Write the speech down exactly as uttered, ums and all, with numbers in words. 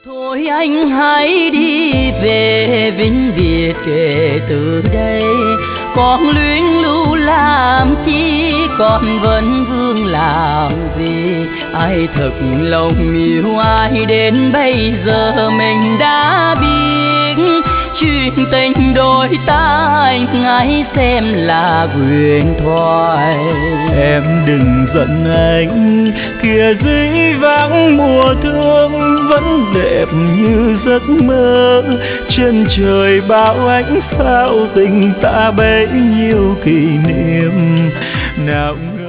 Thôi anh hãy đi về Vinh Việt kể từ đây. Con luyến lưu làm chi, con vẫn vương làm gì? Ai thật lòng yêu ai đến bây giờ mình đã biết. Chuyện tình đôi ta anh hãy xem là huyền thoại. Em đừng giận anh, kìa dĩ vãng mùa thương vẫn đẹp như giấc mơ. Trên trời bao ánh sao tình ta bấy nhiêu kỷ niệm nào